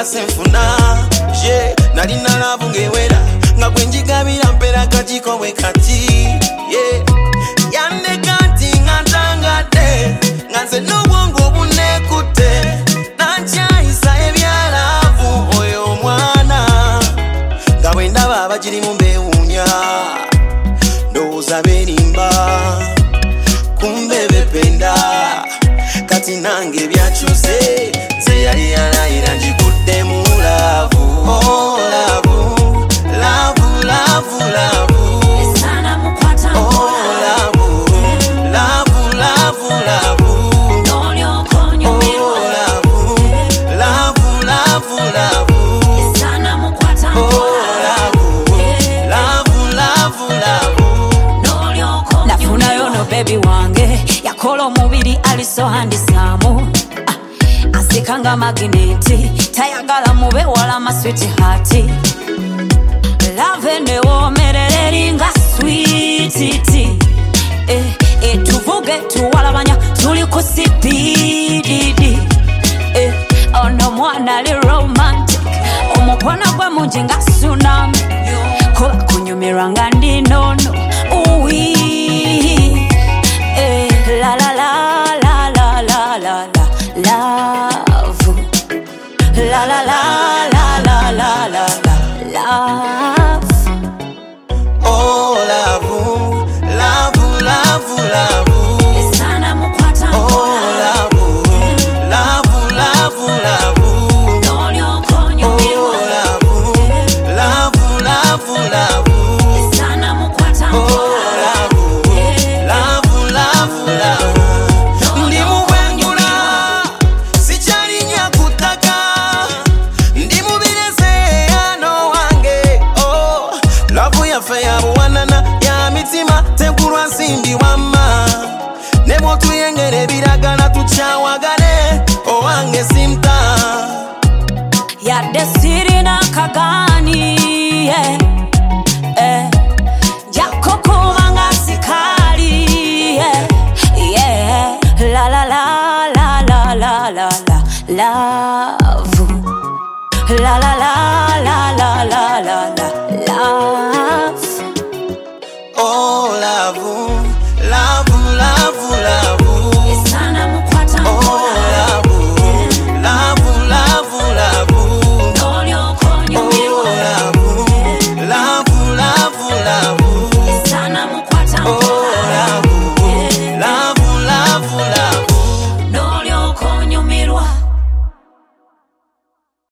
senfuna je nali nalabungewera nga gwenjigabira mpera kajiko we kati yande kanti ngantangate nganze n'obwongo bunekute nankyayisa ebyalavu oyo mwana nga bwendaba abagiri mu mbewuunya ndowooza berimba kumbe bependa kati nange byakyuse nze yali yalayira njigudde mu laavu esana mukwata esana mukwata nafunayo no baby wange yakola omubiri aliso handisamu asikanga magneti tayagala mube wala maswiti hati love newomerere ringa sweetiti tuvuge tuwalabanya tuli ku CPDD ono mwana li romantic omukwana gwe mungi nga tsunami kola kunyumirwa nga ndi nono uwi la la la la la la la love la la la la la la la love esana mukwata esana mukwata ndi mubwengula sikyalinya kutaka ndi mubireze ano wange lavu yaffe yabuwanana ya mitima tekulwa nsimbi wa